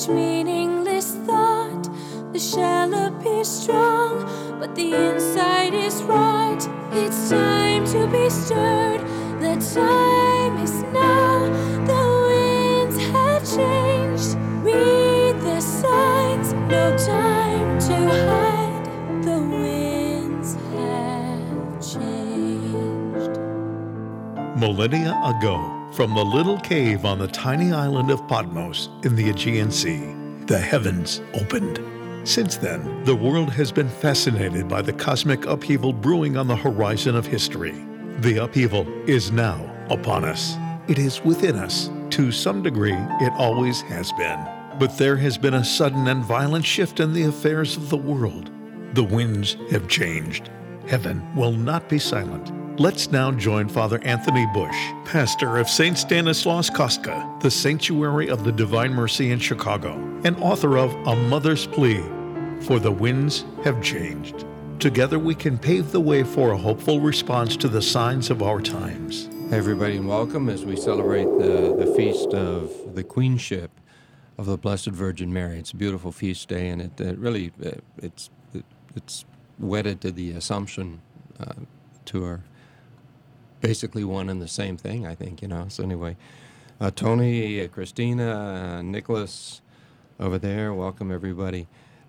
each meaningless thought. The shell appears strong, but the inside is rot. It's time to be stirred. The time is now. The winds have changed. Read the signs. No time to hide. The winds have changed. Millennia ago, from the little cave on the tiny island of Patmos in the Aegean Sea, the heavens opened. Since then, the world has been fascinated by the cosmic upheaval brewing on the horizon of history. The upheaval is now upon us. It is within us. To some degree, it always has been. But there has been a sudden and violent shift in the affairs of the world. The winds have changed. Heaven will not be silent. Let's now join Father Anthony Bush, pastor of St. Stanislaus Kostka, the Sanctuary of the Divine Mercy in Chicago, and author of A Mother's Plea, For the Winds Have Changed. Together we can pave the way for a hopeful response to the signs of our times. Hey everybody, and welcome as we celebrate the feast of the Queenship of the Blessed Virgin Mary. It's a beautiful feast day, and it's wedded to the Assumption tour. Basically one and the same thing, I think, So anyway, Tony, Christina, Nicholas over there, welcome everybody.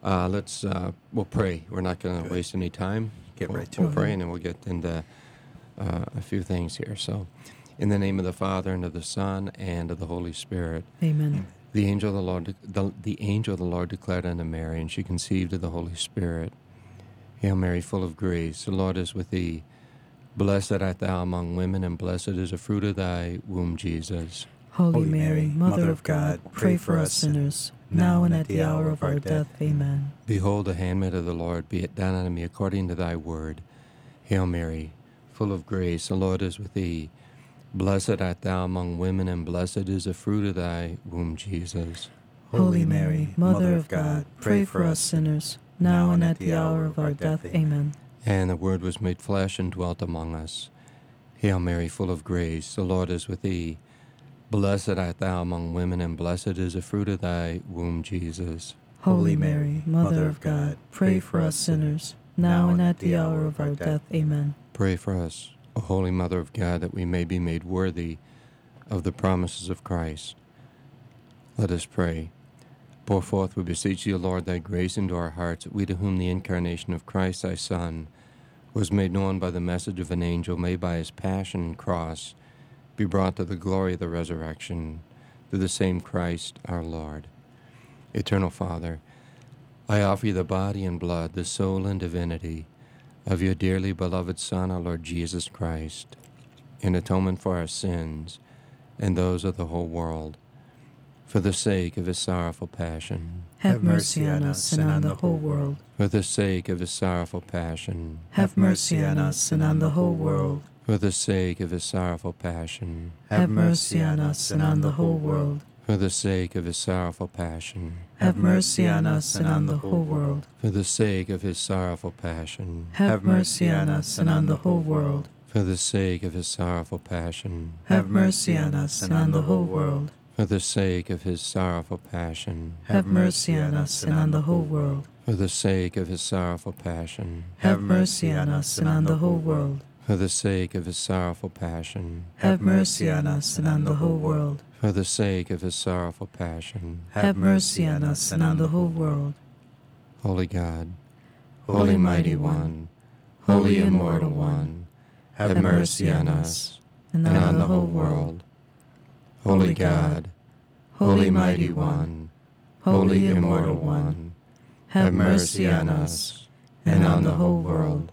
We'll pray. We're not going to waste any time. We'll pray, and then we'll get into a few things here. So, in the name of the Father, and of the Son, and of the Holy Spirit. Amen. The angel of the Lord declared unto Mary, and she conceived of the Holy Spirit. Hail Mary, full of grace, the Lord is with thee. Blessed art thou among women, and blessed is the fruit of thy womb, Jesus. Holy Mary, Mother of God, pray for us sinners, now and at the hour of our death. Amen. Behold, the handmaid of the Lord, be it done unto me according to thy word. Hail Mary, full of grace, the Lord is with thee. Blessed art thou among women, and blessed is the fruit of thy womb, Jesus. Holy Mary, Mother of God, pray for us sinners, now and at the hour of our death. Amen. And the Word was made flesh and dwelt among us. Hail Mary, full of grace, the Lord is with thee. Blessed art thou among women, and blessed is the fruit of thy womb, Jesus. Holy Mary, Mother of God, pray for us sinners, now and at the hour of our death. Amen. Pray for us, O Holy Mother of God, that we may be made worthy of the promises of Christ. Let us pray. Pour forth, we beseech thee, O Lord, thy grace into our hearts, that we to whom the incarnation of Christ thy Son was made known by the message of an angel, may by his passion and cross be brought to the glory of the resurrection, through the same Christ our Lord. Eternal Father, I offer you the body and blood, the soul and divinity of your dearly beloved Son, our Lord Jesus Christ, in atonement for our sins and those of the whole world, for the sake of his sorrowful passion. Have mercy on us and on the whole world. For the sake of his sorrowful passion. Have mercy on us and on the whole world. For the sake of his sorrowful passion. Have mercy on us and on the whole world. For the sake of his sorrowful passion. Have mercy on us and on the whole world. For the sake of his sorrowful passion. Have mercy on us and on the whole world. For the sake of his sorrowful passion. Have mercy on us and on the whole world. For the sake of his sorrowful passion. Have mercy on us and on the whole world. For the sake of his sorrowful passion. Have mercy on us and on the whole world. For the sake of his sorrowful passion. Have mercy on us and on the whole world. For the sake of his sorrowful passion. Have mercy on us and on the whole world. Holy God, Holy Mighty One, Holy Immortal One, have mercy on us and on the whole world. Holy God, Holy Mighty One, Holy Immortal One, have mercy on us and on the whole world.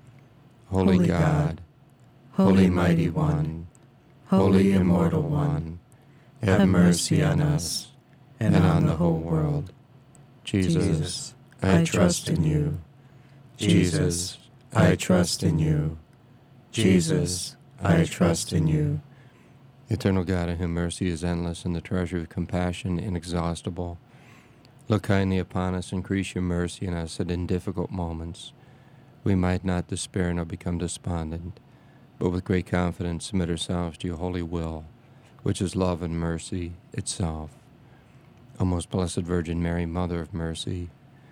Holy God, Holy Mighty One, Holy Immortal One, have mercy on us and on the whole world. Jesus, I trust in you. Jesus, I trust in you. Jesus, I trust in you. Eternal God, in whom mercy is endless and the treasure of compassion inexhaustible, look kindly upon us, increase your mercy in us, that in difficult moments we might not despair nor become despondent, but with great confidence submit ourselves to your holy will, which is love and mercy itself. O most blessed Virgin Mary, Mother of Mercy,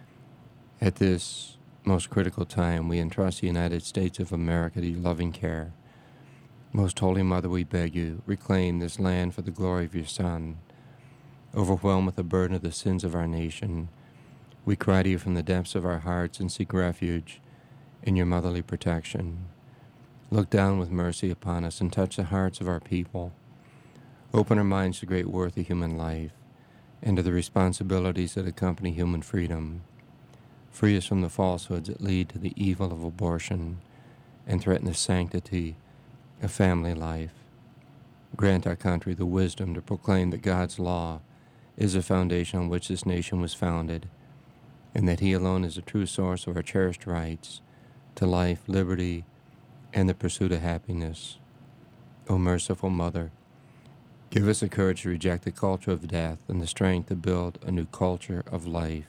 at this most critical time, we entrust the United States of America to your loving care. Most Holy Mother, we beg you, reclaim this land for the glory of your Son. Overwhelmed with the burden of the sins of our nation, we cry to you from the depths of our hearts and seek refuge in your motherly protection. Look down with mercy upon us and touch the hearts of our people. Open our minds to the great worth of human life and to the responsibilities that accompany human freedom. Free us from the falsehoods that lead to the evil of abortion and threaten the sanctity of family life. Grant our country the wisdom to proclaim that God's law is the foundation on which this nation was founded, and that He alone is the true source of our cherished rights to life, liberty, and the pursuit of happiness. O merciful Mother, give us the courage to reject the culture of death and the strength to build a new culture of life.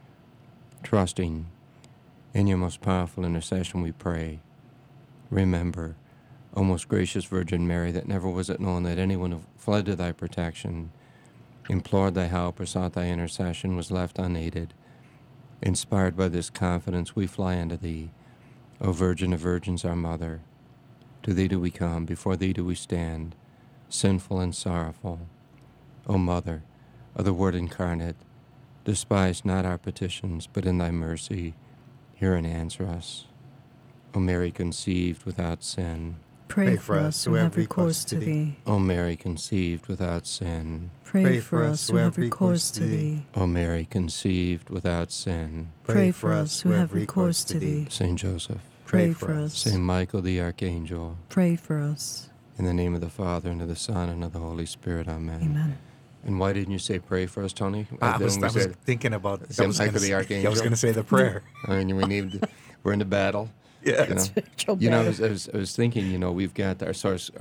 Trusting in your most powerful intercession, we pray. Remember, O most gracious Virgin Mary, that never was it known that anyone who fled to thy protection, implored thy help, or sought thy intercession was left unaided. Inspired by this confidence, we fly unto thee, O Virgin of Virgins, our Mother. To thee do we come, before thee do we stand, sinful and sorrowful. O Mother of the Word incarnate, despise not our petitions, but in thy mercy hear and answer us. O Mary conceived without sin, Pray for us who have recourse to thee. O Mary conceived without sin, Pray for us who have recourse to thee. O Mary conceived without sin, Pray for us who have recourse to thee. Saint Joseph, Pray for us. Saint Michael the Archangel, Pray for us. in the name of the Father, and of the Son, and of the Holy Spirit. Amen. Amen. And why didn't you say pray for us, Tony? I was Then we said, thinking about Saint Michael the Archangel. I was going to say the prayer. I mean, we're in the battle. Yeah. You know, Spiritual you know I, battle. was thinking, we've got our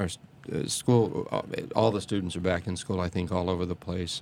school, all the students are back in school, I think, all over the place.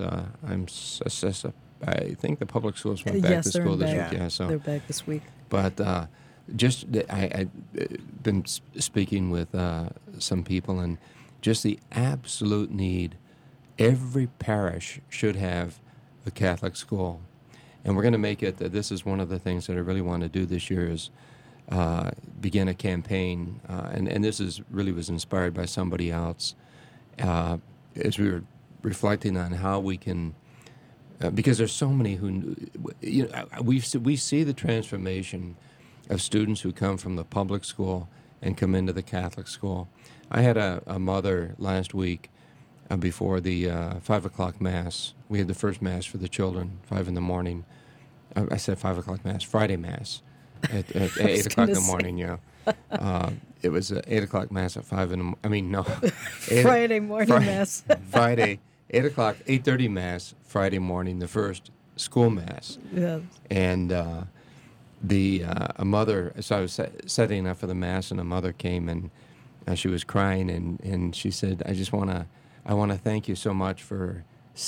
I think the public schools went back Yes, to they're school in this back. week. Yeah, so. They're back this week. But I've been speaking with some people, and just the absolute need. Every parish should have a Catholic school. And we're going to make it, this is one of the things that I really want to do this year is begin a campaign. And this really was inspired by somebody else. As we were reflecting on how we can, because there's so many who, we see the transformation of students who come from the public school and come into the Catholic school. I had a mother last week before the 5 o'clock Mass. We had the first Mass for the children, 5 in the morning. I said 5 o'clock Mass, Friday Mass at 8 o'clock in the morning, it was 8 o'clock Mass at 5 in the morning. I mean, no. Friday morning Mass. Friday, 8 o'clock, 8:30 Mass, Friday morning, the first school Mass. Yes. And a mother, so I was setting up for the Mass, and a mother came, and she was crying, and she said, I want to thank you so much for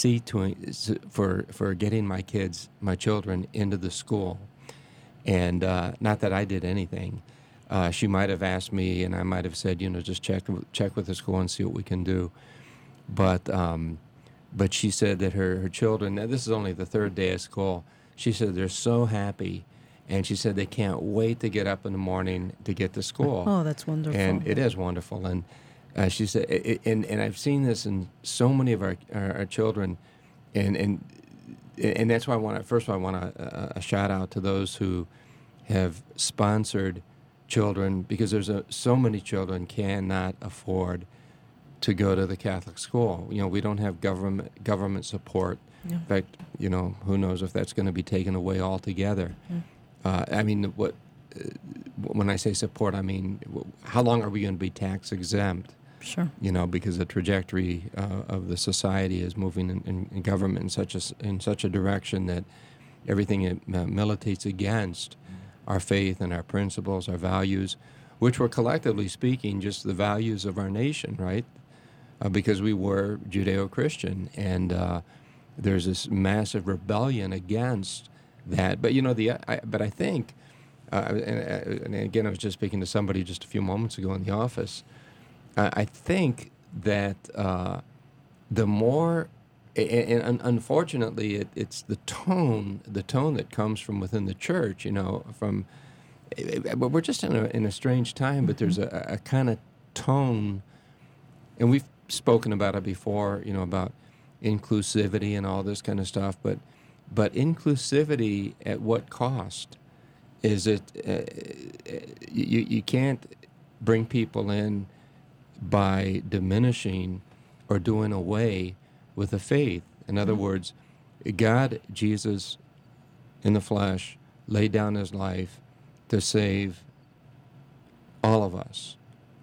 getting my children into the school. And not that I did anything. She might have asked me, and I might have said, just check with the school and see what we can do. But she said that her children, now this is only the third day of school, she said they're so happy. And she said they can't wait to get up in the morning to get to school. Oh, that's wonderful. And it is wonderful. And she said, and I've seen this in so many of our children, and that's why I want a shout out to those who have sponsored children, because there's so many children cannot afford to go to the Catholic school. We don't have government support. Yeah. In fact, who knows if that's going to be taken away altogether. Yeah. When I say support, I mean, how long are we going to be tax exempt? Sure. Because the trajectory of the society is moving in government in such a direction that everything it militates against our faith and our principles, our values, which were collectively speaking just the values of our nation, right? Because we were Judeo-Christian, and there's this massive rebellion against that. But but I think, and again, I was just speaking to somebody just a few moments ago in the office. I think that the more And unfortunately, it's the tone that comes from within the church. But we're just in a strange time. But there's a kind of tone, and we've spoken about it before. About inclusivity and all this kind of stuff. But inclusivity at what cost? Is it you can't bring people in by diminishing or doing away with the faith. In other words, God, Jesus, in the flesh, laid down his life to save all of us.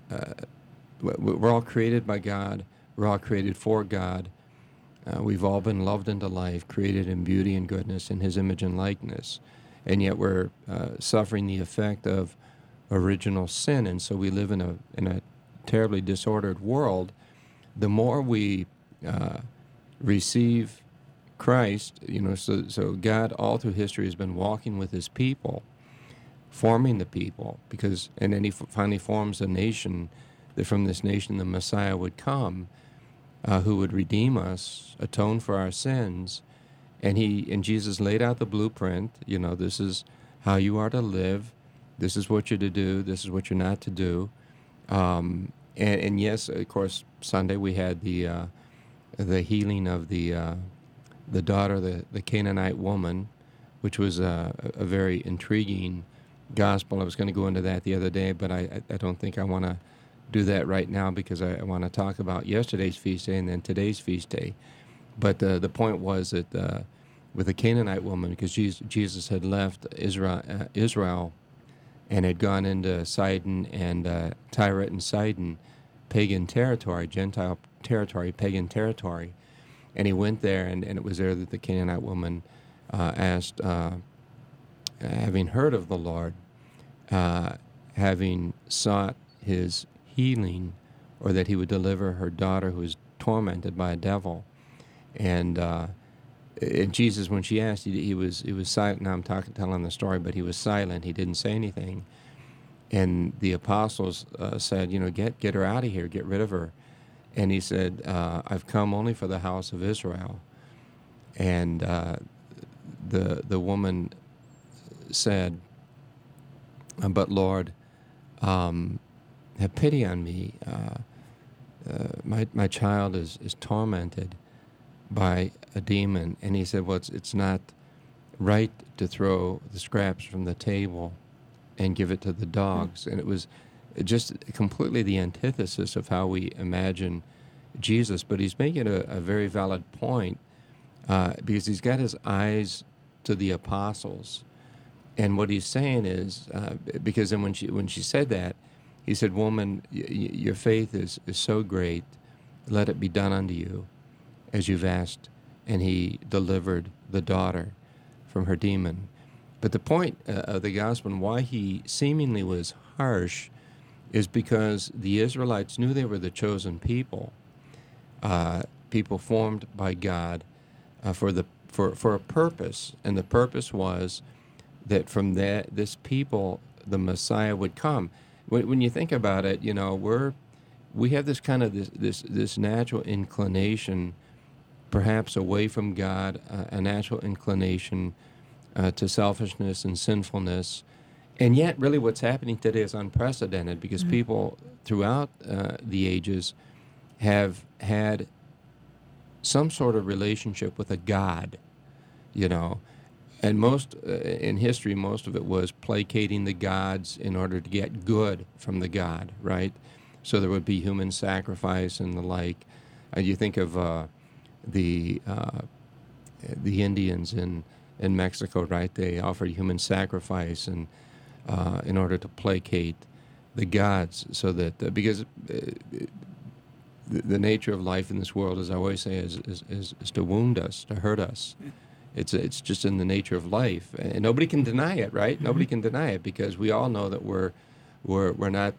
We're all created by God. We're all created for God. We've all been loved into life, created in beauty and goodness in his image and likeness. And yet we're suffering the effect of original sin. And so we live in a terribly disordered world. The more we receive Christ, so God all through history has been walking with his people, forming the people, and then he finally forms a nation, that from this nation the Messiah would come, who would redeem us, atone for our sins, and Jesus laid out the blueprint. This is how you are to live, this is what you're to do, this is what you're not to do, and yes, of course, Sunday we had the healing of the daughter, the Canaanite woman, which was a very intriguing gospel. I was going to go into that the other day, but I don't think I want to do that right now, because I want to talk about yesterday's feast day and then today's feast day. But the point was that with the Canaanite woman, because Jesus had left Israel and had gone into Sidon and Tyre and Sidon, pagan territory, Gentile territory, pagan territory. And he went there, and it was there that the Canaanite woman asked, having heard of the Lord, having sought his healing, or that he would deliver her daughter who was tormented by a devil. And Jesus, when she asked, he was silent. Now I'm telling the story, but he was silent. He didn't say anything. And the apostles said, get her out of here, get rid of her. And he said, I've come only for the house of Israel. And the woman said, but Lord, have pity on me. My child is tormented by a demon. And he said, well, it's not right to throw the scraps from the table and give it to the dogs. And it was just completely the antithesis of how we imagine Jesus. But he's making a very valid point, because he's got his eyes to the apostles. And what he's saying is, because then when she said that, he said, woman, your faith is so great, let it be done unto you as you've asked. And he delivered the daughter from her demon. But the point of the gospel and why he seemingly was harsh is because the Israelites knew they were the chosen people, people formed by God for a purpose, and the purpose was that from this people the Messiah would come. When you think about it, we have this kind of this natural inclination, perhaps away from God, a natural inclination to selfishness and sinfulness. And yet, really, what's happening today is unprecedented, because people throughout the ages have had some sort of relationship with a God, And most in history, most of it was placating the gods in order to get good from the God, right? So there would be human sacrifice and the like. And you think of the Indians in Mexico, right? They offered human sacrifice and in order to placate the gods, so that because the nature of life in this world, as I always say, is to wound us, to hurt us. It's just in the nature of life, and nobody can deny it, right? Mm-hmm. Nobody can deny it, because we all know that we're not.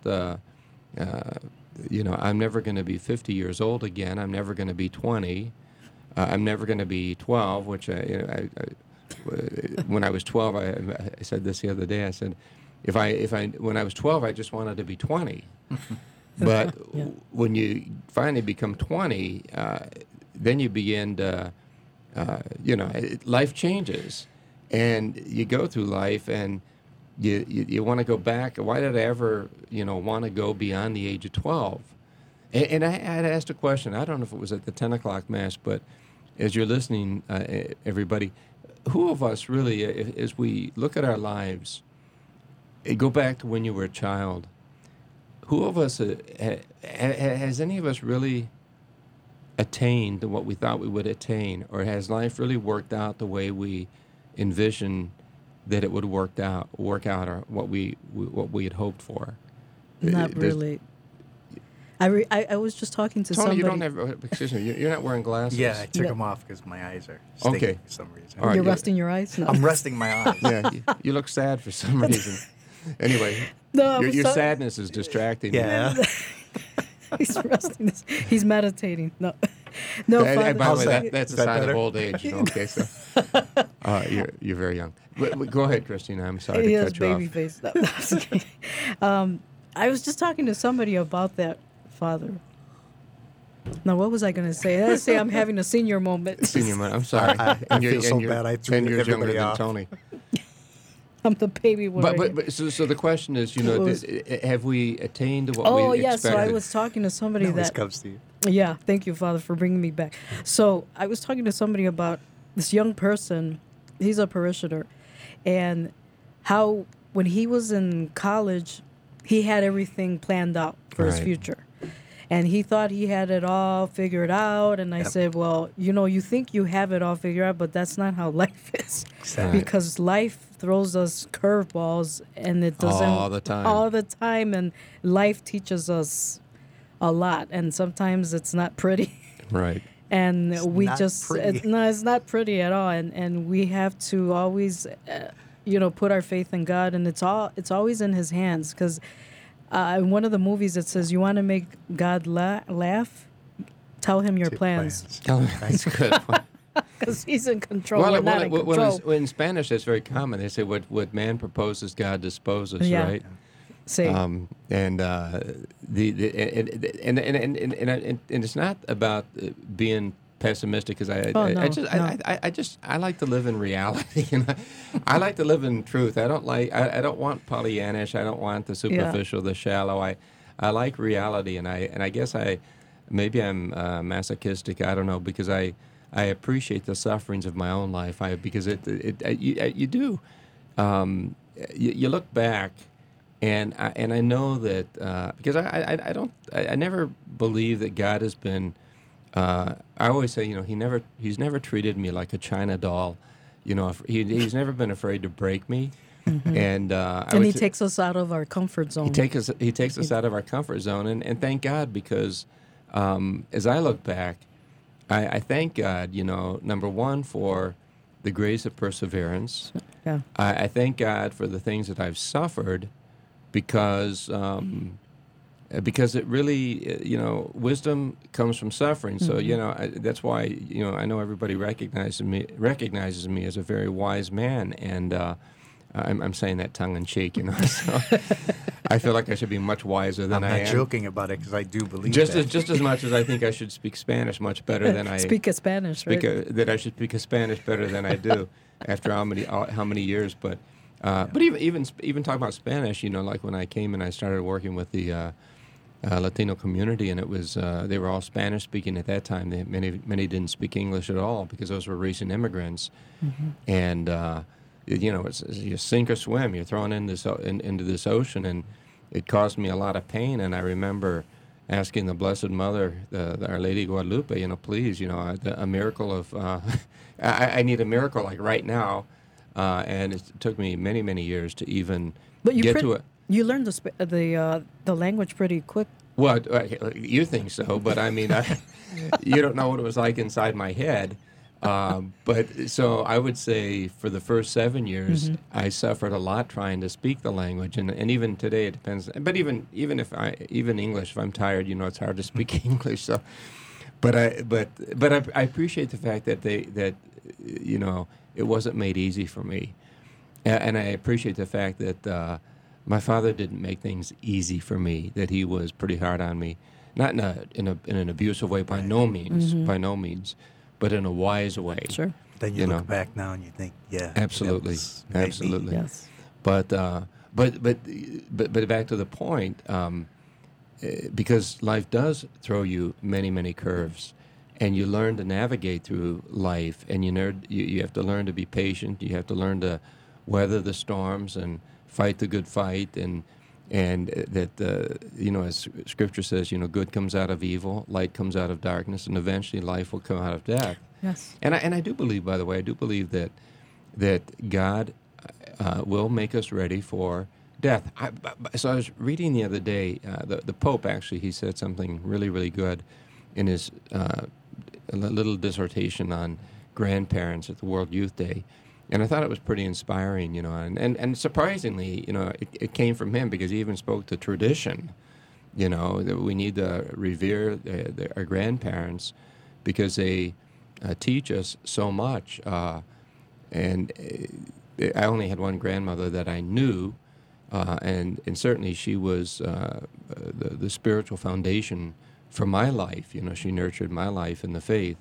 I'm never going to be 50 years old again. I'm never going to be 20. I'm never going to be 12. Which when I was 12, I said this the other day. I said, when I was 12, I just wanted to be 20. But when you finally become 20, then you begin to, life changes, and you go through life, and you want to go back. Why did I ever, want to go beyond the age of 12? And I had asked a question. I don't know if it was at the 10 o'clock Mass, but as you're listening, everybody, who of us really, as we look at our lives, go back to when you were a child, who of us, has any of us really attained what we thought we would attain, or has life really worked out the way we envisioned that it would work out, or what we had hoped for? Not really. I was just talking to Tony, somebody. you don't have. Excuse me. You're not wearing glasses. Yeah, I took them off because my eyes are stinging for some reason. All right, You're resting your eyes? No. I'm resting my eyes. Yeah, you look sad for some reason. Anyway, No, your sadness is distracting. Yeah. He's resting. He's meditating. No, no. And by the way, that? that's a Is that sign better? of old age. Okay, so you're very young. But go ahead, Christina. I'm sorry He to has cut you off. baby face. No, that's okay. I was just talking to somebody about that, Father. Now, what was I going to say? Let's say I'm having a senior moment. Senior man, I'm sorry. I you're- feel so you're bad. I threw 10 years younger everybody than off. Tony. I'm the baby one. But so the question is, have we attained what Oh, we yeah. expected? So I was talking to somebody It always that. comes to you. Yeah, thank you, Father, for bringing me back. So I was talking to somebody about this young person. He's a parishioner, and how when he was in college, he had everything planned out for his Right. future. And he thought he had it all figured out. And I said, well, you think you have it all figured out, but that's not how life is. Exactly. Because life throws us curveballs, and it doesn't All the time. All the time, and life teaches us a lot, and sometimes it's not pretty. Right. And we not just pretty. no, it's not pretty at all. And we have to always, put our faith in God, and it's always in His hands. Because in one of the movies it says, you want to make God laugh, tell Him your Two plans, That's good. because He's in control. We're not in well, control. in Spanish, that's very common. They say, "What man proposes, God disposes." Yeah. Right. Say, And it's not about being pessimistic, because I like to live in reality. I like to live in truth. I don't want Pollyannish. I don't want the superficial, the shallow. I like reality, and I guess maybe I'm masochistic. I don't know, because I appreciate the sufferings of my own life. Because you do. You look back. And I know that because I never believe that God has been. I always say, he's never treated me like a China doll. He's never been afraid to break me. Mm-hmm. And He takes us out of our comfort zone. He takes us out of our comfort zone, and thank God, because as I look back, I thank God. Number one, for the grace of perseverance. Yeah. I thank God for the things that I've suffered. Because it really, wisdom comes from suffering. So, that's why, I know everybody recognizes me as a very wise man. And I'm saying that tongue in cheek, So I feel like I should be much wiser than I'm I not am. joking about it because I do believe Just that. as much as I think I should speak Spanish much better than I speak a Spanish, right? that I should speak a Spanish better than I do after how many years, but even talking about Spanish, like when I came and I started working with the Latino community, and it was they were all Spanish speaking at that time. Many didn't speak English at all, because those were recent immigrants, and it's you sink or swim. You're thrown into this ocean, and it caused me a lot of pain. And I remember asking the Blessed Mother, Our Lady Guadalupe, please, a miracle of I need a miracle like right now. And it took me many, many years to even get to it. You learned the language pretty quick. Well, you think so, but I mean, you don't know what it was like inside my head. But so I would say for the first 7 years, I suffered a lot trying to speak the language, and even today it depends. But even English, if I'm tired, it's hard to speak English. So, but I appreciate the fact that it wasn't made easy for me. And I appreciate the fact that my father didn't make things easy for me, that he was pretty hard on me. not in an abusive way, by no means, but in a wise way. Sure. Then you look back now and you think, yeah, absolutely. Yes. But back to the point, because life does throw you many curves, and you learn to navigate through life, and you have to learn to be patient. You have to learn to weather the storms and fight the good fight, and that as Scripture says, good comes out of evil, light comes out of darkness, and eventually life will come out of death. Yes. And I do believe, by the way, that God will make us ready for death. So I was reading the other day, the Pope actually, he said something really good in his little dissertation on grandparents at the World Youth Day. And I thought it was pretty inspiring, and surprisingly, it came from him, because he even spoke to tradition, that we need to revere our grandparents, because they teach us so much. And I only had one grandmother that I knew, and certainly she was the spiritual foundation for my life. She nurtured my life in the faith.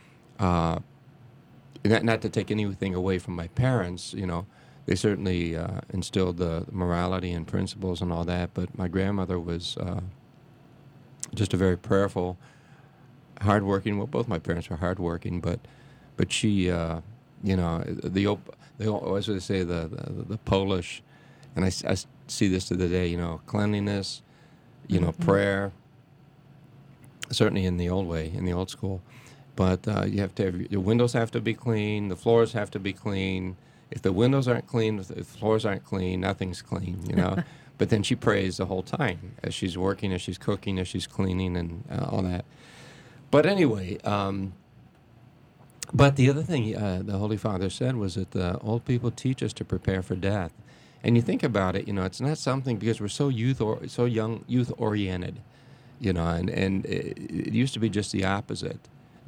Not to take anything away from my parents, they certainly instilled the morality and principles and all that, but my grandmother was just a very prayerful, hardworking. Well, both my parents were hardworking, but she, as they say, the Polish, and I see this to the day, cleanliness, prayer, certainly in the old way, in the old school. But you have to have, your windows have to be clean, the floors have to be clean. If the windows aren't clean, if the floors aren't clean, nothing's clean, But then she prays the whole time, as she's working, as she's cooking, as she's cleaning, and all that. But anyway, but the other thing the Holy Father said was that old people teach us to prepare for death. And you think about it, it's not something, because we're so youth-oriented, and it used to be just the opposite.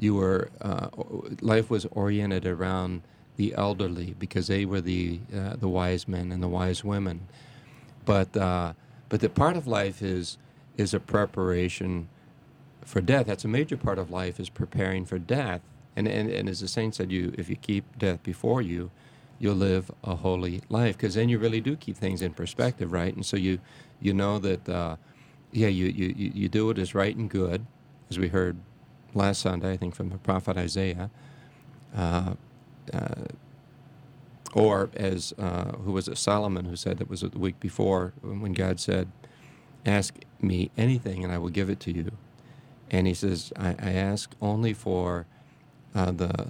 Life was oriented around the elderly, because they were the wise men and the wise women. But the part of life is a preparation for death. That's a major part of life, is preparing for death. And as the saint said, if you keep death before you, you'll live a holy life, because then you really do keep things in perspective, right? And so you know that you do what is right and good, as we heard last Sunday, I think, from the prophet Isaiah, or as who was it, Solomon, who said, it was the week before, when God said, "Ask me anything and I will give it to you." And he says, I ask only for the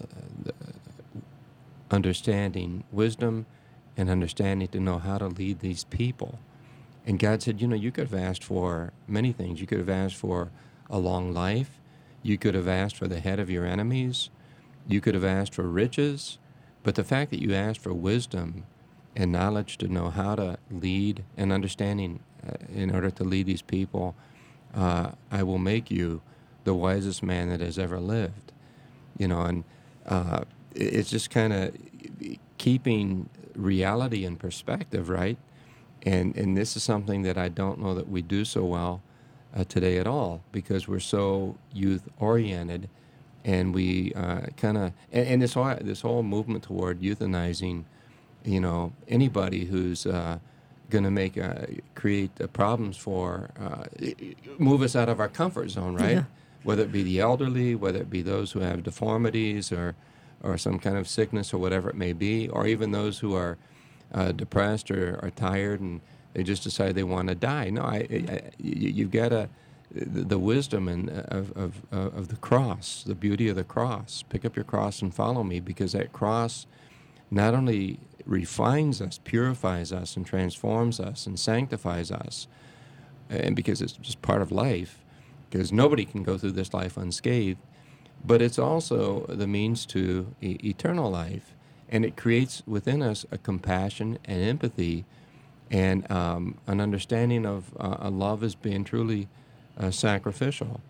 understanding, wisdom and understanding to know how to lead these people. And God said, you could have asked for many things. You could have asked for a long life. You could have asked for the head of your enemies. You could have asked for riches. But the fact that you asked for wisdom and knowledge to know how to lead, and understanding in order to lead these people, I will make you the wisest man that has ever lived. And it's just kind of keeping reality in perspective, right? And this is something that I don't know that we do so well today at all, because we're so youth-oriented, and we and this whole movement toward euthanizing, anybody who's going to create problems for, move us out of our comfort zone, right? Yeah. Whether it be the elderly, whether it be those who have deformities or some kind of sickness or whatever it may be, or even those who are depressed or are tired and they just decide they want to die. No, you've got the wisdom of the cross, the beauty of the cross. Pick up your cross and follow me, because that cross not only refines us, purifies us, and transforms us and sanctifies us, and because it's just part of life, because nobody can go through this life unscathed, but it's also the means to eternal life, and it creates within us a compassion and empathy and an understanding of a love as being truly sacrificial.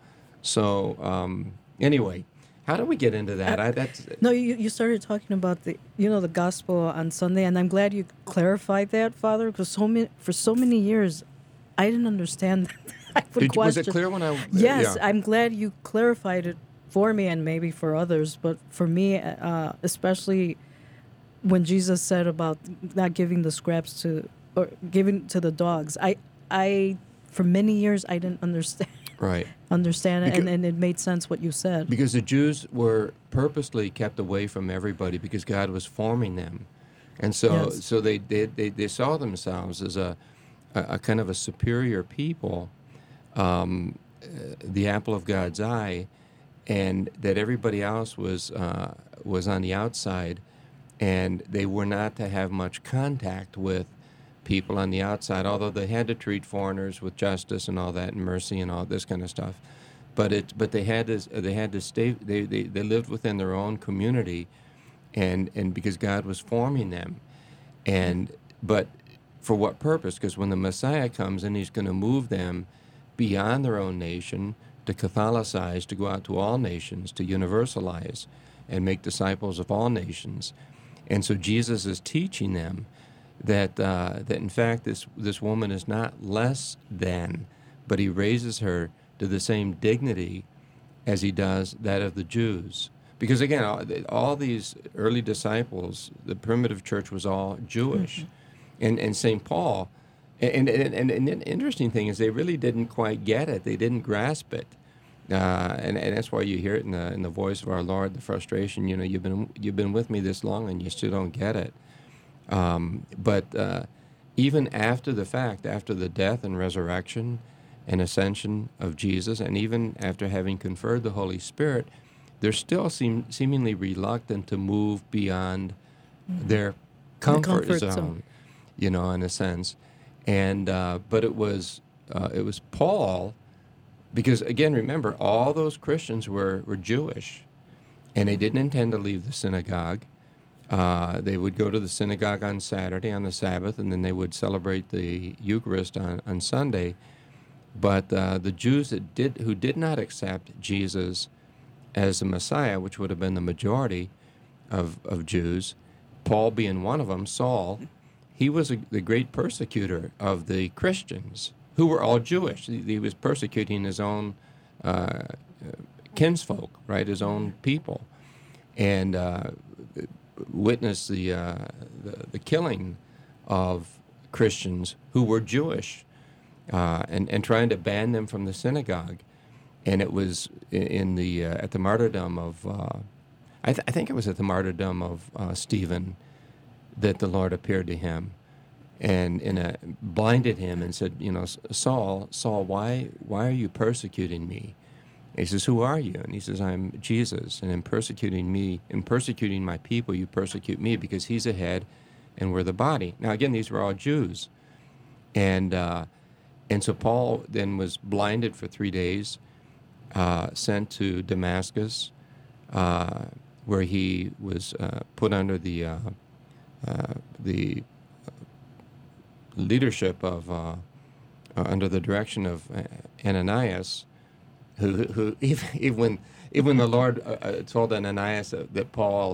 So anyway, how do we get into that? No, you started talking about the gospel on Sunday, and I'm glad you clarified that, Father, because for so many years I didn't understand that. I would Was it question. clear when I? Yes, yeah. I'm glad you clarified it for me and maybe for others. But for me, especially when Jesus said about not giving the scraps to or giving to the dogs, I for many years I didn't understand Right. understand it, Because- and it made sense what you said. Because the Jews were purposely kept away from everybody because God was forming them, and so Yes. so they saw themselves as a kind of a superior people, the apple of God's eye, and that everybody else was on the outside, and they were not to have much contact with people on the outside, although they had to treat foreigners with justice and all that and mercy and all this kind of stuff. But they had to stay. They lived within their own community, and because God was forming them, but for what purpose? Because when the Messiah comes and he's going to move them beyond their own nation to Catholicize, to go out to all nations, to universalize, and make disciples of all nations. And so Jesus is teaching them that in fact this woman is not less than, but he raises her to the same dignity as he does that of the Jews. Because again, all these early disciples, the primitive church was all Jewish. And St. Paul, and the interesting thing is they really didn't quite get it. They didn't grasp it. And that's why you hear it in the voice of our Lord, the frustration. You know, you've been with me this long and you still don't get it. But even after the fact, after the death and resurrection and ascension of Jesus, and even after having conferred the Holy Spirit, they're still seemingly reluctant to move beyond their comfort zone, you know, in a sense. And but it was Paul, because again, remember, all those Christians were Jewish, and they didn't intend to leave the synagogue. They would go to the synagogue on Saturday, on the Sabbath, and then they would celebrate the Eucharist on Sunday. But the Jews who did not accept Jesus as the Messiah, which would have been the majority of Jews, Paul being one of them, Saul, he was the great persecutor of the Christians, who were all Jewish. He was persecuting his own kinsfolk, right, his own people, and witnessed the killing of Christians who were Jewish, and trying to ban them from the synagogue. And it was at the martyrdom of I think it was at the martyrdom of Stephen that the Lord appeared to him and blinded him and said, you know, Saul, why are you persecuting me? And he says, who are you? And he says, I'm Jesus, and in persecuting my people, you persecute me, because he's the head and we're the body. Now again, these were all Jews, and so Paul then was blinded for 3 days, sent to Damascus, where he was put under the leadership of, under the direction of Ananias, who even when the Lord told Ananias that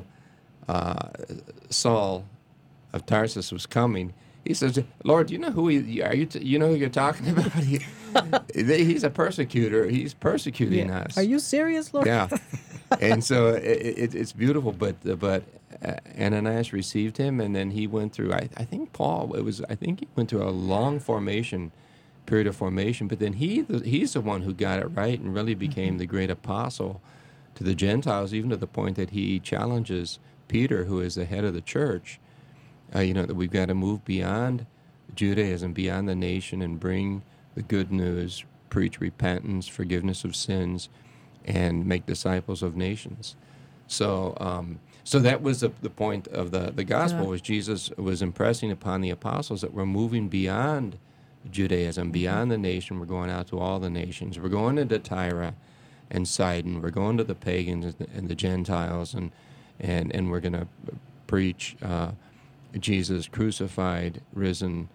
Saul of Tarsus was coming, he says, Lord, you know who you know who you're talking about? He's a persecutor. He's persecuting us. Are you serious, Lord? Yeah. And so it's beautiful, but Ananias received him, and then he went through. I think he went through a long period of formation. But then he's the one who got it right and really became the great apostle to the Gentiles, even to the point that he challenges Peter, who is the head of the church. That we've got to move beyond Judaism, beyond the nation, and bring the good news, preach repentance, forgiveness of sins, and make disciples of nations. So that was the point of the gospel, was Jesus was impressing upon the apostles that we're moving beyond Judaism, beyond the nation. We're going out to all the nations. We're going into Tyre and Sidon. We're going to the pagans and the Gentiles, and we're going to preach Jesus crucified, risen,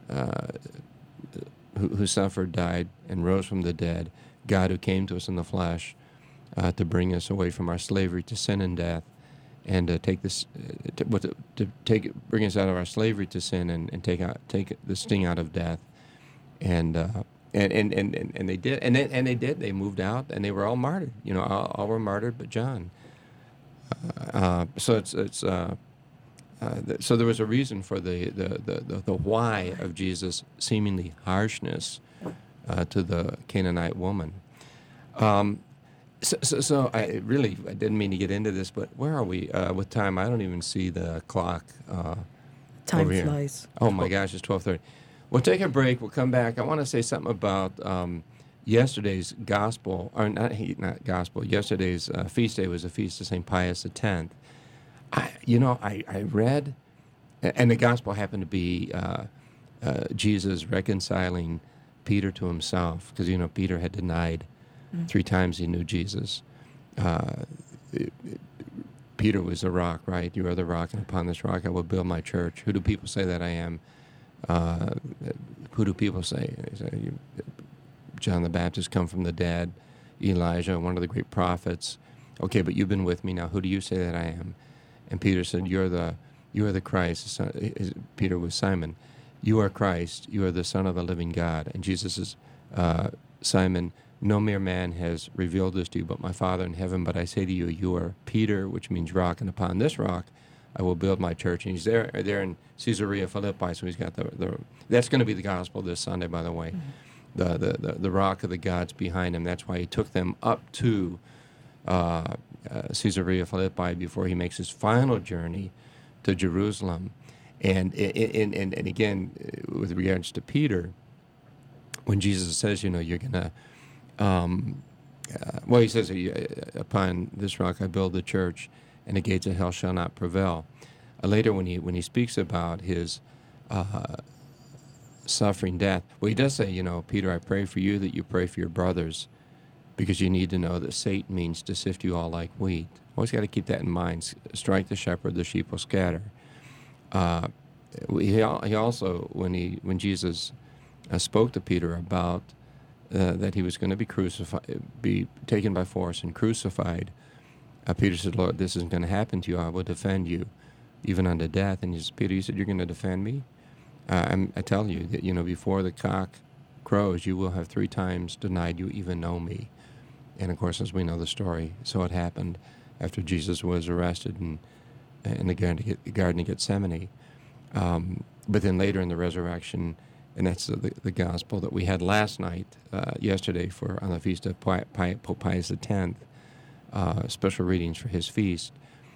who suffered, died, and rose from the dead, God who came to us in the flesh to bring us away from our slavery to sin and death, and bring us out of our slavery to sin and take the sting out of death, and And they did, and they did. They moved out, and they were all martyred. All were martyred, but John. So there was a reason for the why of Jesus' seemingly harshness to the Canaanite woman. So I didn't mean to get into this, but where are we with time? I don't even see the clock. Time over here. flies. Oh my gosh, it's 12:30. We'll take a break. We'll come back. I want to say something about yesterday's gospel, or not gospel. Yesterday's feast day was a feast of St. Pius X. I read, and the gospel happened to be Jesus reconciling Peter to himself, because Peter had denied 3 times he knew Jesus. Peter was the rock, right? You are the rock, and upon this rock I will build my church. Who do people say that I am? Who do people say? John the Baptist come from the dead, Elijah, one of the great prophets. Okay, but you've been with me now. Who do you say that I am? And Peter said, you are the Christ. Peter was Simon. You are Christ. You are the Son of the living God. And Jesus says, Simon, no mere man has revealed this to you but my Father in heaven. But I say to you, you are Peter, which means rock, and upon this rock I will build my church. And he's there in Caesarea Philippi, so he's got that's going to be the gospel this Sunday, by the way. The rock of the gods behind him. That's why he took them up to Caesarea Philippi before he makes his final journey to Jerusalem. And again, with regards to Peter, when Jesus says, you're going to, he says, upon this rock I build the church, and the gates of hell shall not prevail. Later, when he speaks about his suffering death, he does say, Peter, I pray for you that you pray for your brothers, because you need to know that Satan means to sift you all like wheat. Always got to keep that in mind. Strike the shepherd, the sheep will scatter. He also, when Jesus spoke to Peter about that he was going to be crucified, be taken by force and crucified, Peter said, Lord, this isn't going to happen to you. I will defend you, even unto death. And he said, Peter, you said you're going to defend me? I tell you that, before the cock crows, you will have 3 times denied you even know me. And, of course, as we know the story, so it happened after Jesus was arrested in the Garden of Gethsemane. But then later in the resurrection, and that's the gospel that we had last night, yesterday, on the feast of Pope Pius X, special readings for his feast.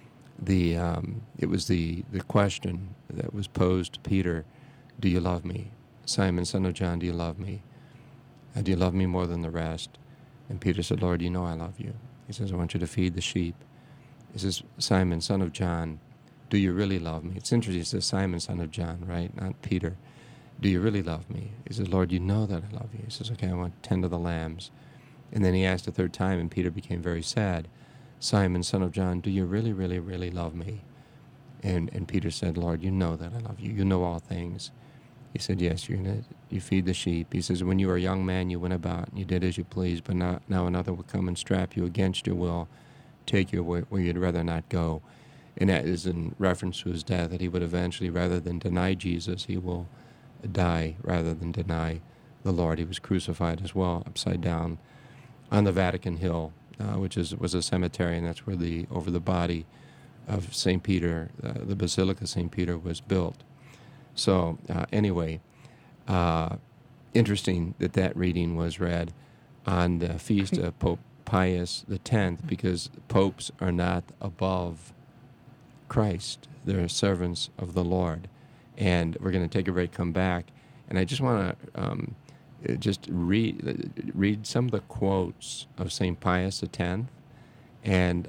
It was the question that was posed to Peter: do you love me? Simon, son of John, do you love me? Do you love me more than the rest? And Peter said, Lord, you know I love you. He says, I want you to feed the sheep. He says, Simon, son of John, do you really love me? It's interesting. He says, Simon, son of John, right? Not Peter. Do you really love me? He says, Lord, you know that I love you. He says, okay, I want to tend to the lambs. And then he asked a 3rd time, and Peter became very sad. Simon, son of John, do you really, really, really love me? And Peter said, Lord, you know that I love you. You know all things. He said, yes, you feed the sheep. He says, when you were a young man, you went about and you did as you pleased, but now another will come and strap you against your will, take you where you'd rather not go. And that is in reference to his death, that he would eventually, rather than deny Jesus, he will die rather than deny the Lord. He was crucified as well, upside down, on the Vatican Hill, which was a cemetery, and that's where over the body of St. Peter, the Basilica of St. Peter, was built. So anyway, interesting that reading was read on the feast of Pope Pius X, because popes are not above Christ. They're servants of the Lord. And we're going to take a break, come back, and I just want to just read some of the quotes of St. Pius X, and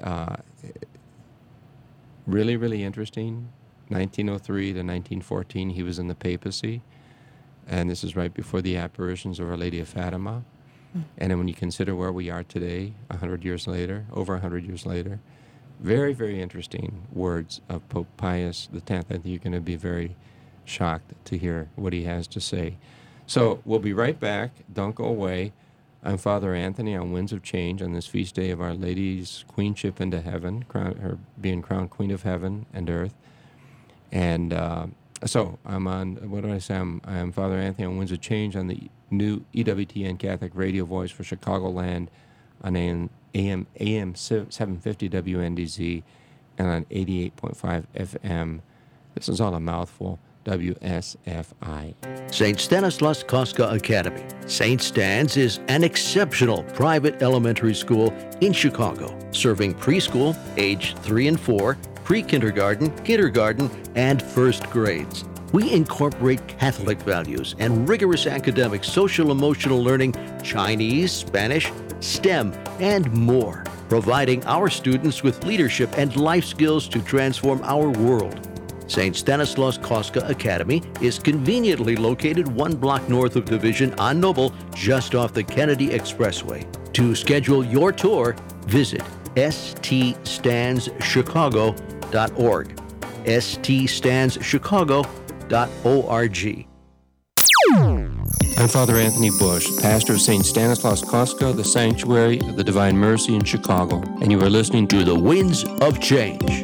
really, really interesting. 1903 to 1914, he was in the papacy, and this is right before the apparitions of Our Lady of Fatima. And then when you consider where we are today, 100 years later, over 100 years later, very, very interesting words of Pope Pius X. I think you're going to be very shocked to hear what he has to say. So we'll be right back. Don't go away. I'm Father Anthony on Winds of Change on this feast day of Our Lady's Queenship into Heaven, her being crowned Queen of Heaven and Earth. And so I'm on, what did I say? I'm Father Anthony on Winds of Change on the new EWTN Catholic radio voice for Chicagoland on AM 750 WNDZ and on 88.5 FM. This is all a mouthful. WSFI. St. Stanislaus Kostka Academy. St. Stan's is an exceptional private elementary school in Chicago, serving preschool, age 3 and 4, pre-kindergarten, kindergarten, and first grades. We incorporate Catholic values and rigorous academic social-emotional learning, Chinese, Spanish, STEM, and more, providing our students with leadership and life skills to transform our world. St. Stanislaus Kostka Academy is conveniently located 1 block north of Division on Noble, just off the Kennedy Expressway. To schedule your tour, visit ststandschicago.org. ststandschicago.org. I'm Father Anthony Bush, pastor of St. Stanislaus Kostka, the Sanctuary of the Divine Mercy in Chicago, and you are listening to The Winds of Change.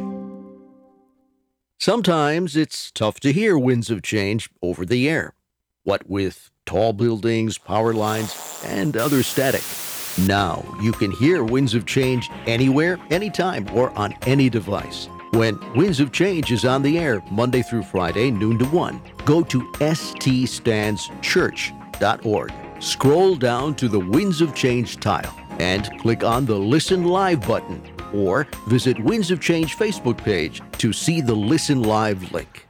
Sometimes it's tough to hear winds of change over the air, what with tall buildings, power lines, and other static. Now you can hear Winds of Change anywhere, anytime, or on any device. When Winds of Change is on the air Monday through Friday, noon to 1, go to ststandschurch.org. Scroll down to the Winds of Change tile and click on the Listen Live button, or visit Winds of Change Facebook page to see the Listen Live link.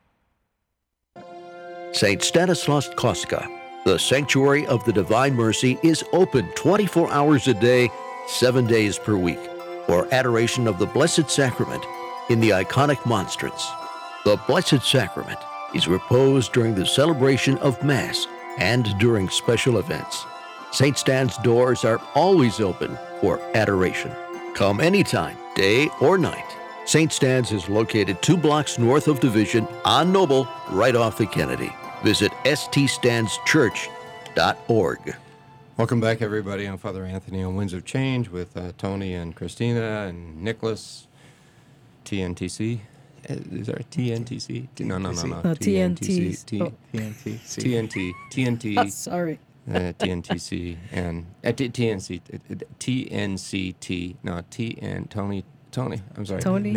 St. Stanislaus Kostka, the Sanctuary of the Divine Mercy, is open 24 hours a day, 7 days per week, for adoration of the Blessed Sacrament in the iconic monstrance. The Blessed Sacrament is reposed during the celebration of Mass and during special events. St. Stan's doors are always open for adoration. Come anytime, day or night. St. Stan's is located 2 blocks north of Division on Noble, right off the Kennedy. Visit ststandschurch.org. Welcome back, everybody. I'm Father Anthony on Winds of Change with Tony and Christina and Nicholas. TNTC. Is there a TNTC? No. TNT. TNT. Oh, sorry. TNTC and TNCT. No, Tony. I'm sorry. Tony.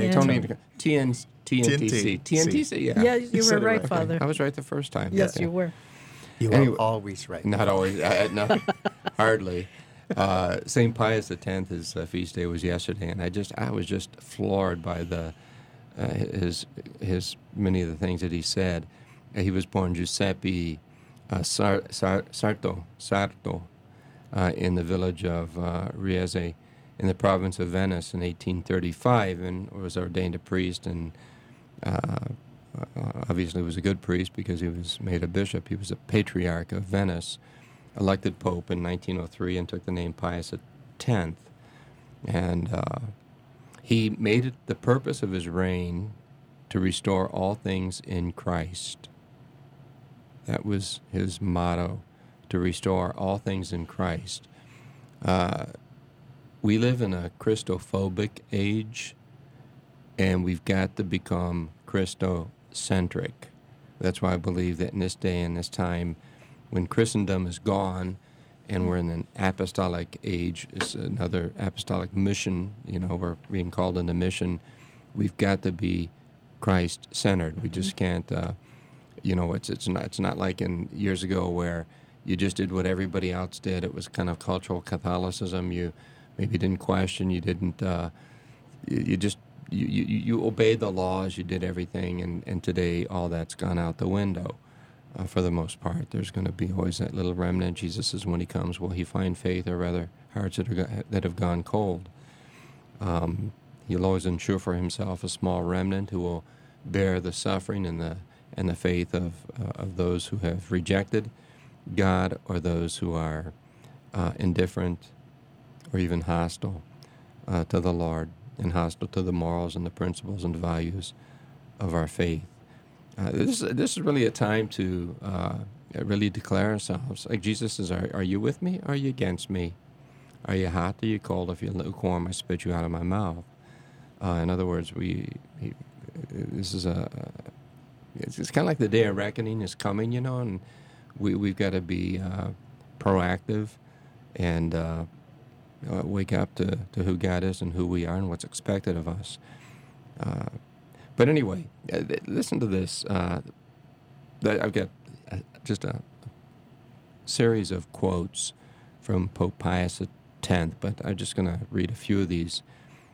TNTC. Yeah, you were right, Father. I was right the first time. Yes, you were. You are always right. Not always. No, hardly. St. Pius X, his feast day was yesterday, and I was just floored by his many of the things that he said. He was born Giuseppe Sarto in the village of Riese in the province of Venice in 1835, and was ordained a priest, and obviously was a good priest because he was made a bishop. He was a patriarch of Venice, elected pope in 1903, and took the name Pius X. And he made it the purpose of his reign to restore all things in Christ. That was his motto, to restore all things in Christ. We live in a Christophobic age, and we've got to become Christocentric. That's why I believe that in this day and this time, when Christendom is gone and we're in an apostolic age, it's another apostolic mission, we're being called into mission, we've got to be Christ-centered. We just can't, it's not like in years ago where you just did what everybody else did. It was kind of cultural Catholicism. You maybe didn't question, you didn't, you obeyed the laws, you did everything, and today all that's gone out the window. For the most part, there's going to be always that little remnant. Jesus says when he comes, will he find faith, or rather hearts that have gone cold? He'll always ensure for himself a small remnant who will bear the suffering and the faith of those who have rejected God, or those who are indifferent or even hostile to the Lord, and hostile to the morals and the principles and the values of our faith. This is really a time to really declare ourselves. Like Jesus says, are you with me, or are you against me? Are you hot, or are you cold? If you're lukewarm, I spit you out of my mouth. In other words, it's kind of like the day of reckoning is coming, and we've got to be proactive and wake up to who God is and who we are and what's expected of us. But anyway, listen to this. I've got just a series of quotes from Pope Pius X, but I'm just going to read a few of these.